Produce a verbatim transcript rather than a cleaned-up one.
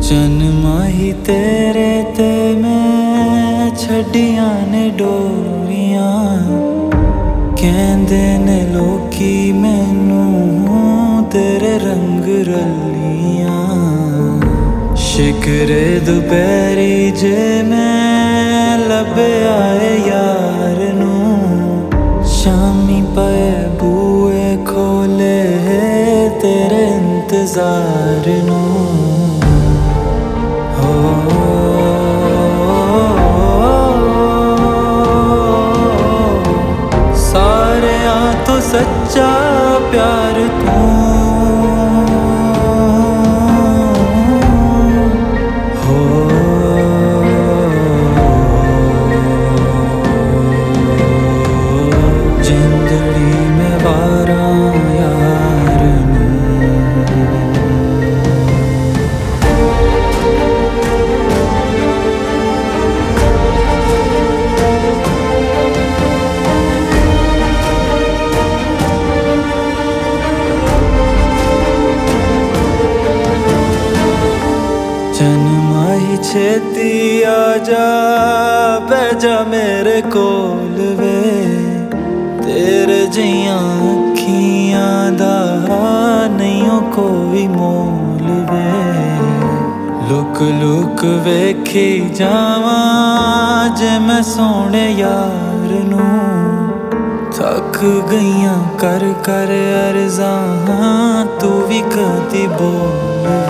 जन्मा ही तेरे ते मैं छड़ियां ने डोरियां कहंदे ने लोकी मैनू तेरे रंग रलियां। शिकरे दुपहरी जे मैं लभया ए यार नू शामी पे बूए खोले तेरे इंतजार नू। तो सच्चा प्यार तू हो जिंदड़ी में वारा यार जन्मा ही छेती आजा बैजा मेरे कोल वे तेरे जियां अखियां दा नहीं हो कोई मोल वे। लुक लुक वेखी जावा जे मैं सोने यार नू थक गईयां कर कर अर्ज़ां तू भी कदी बोल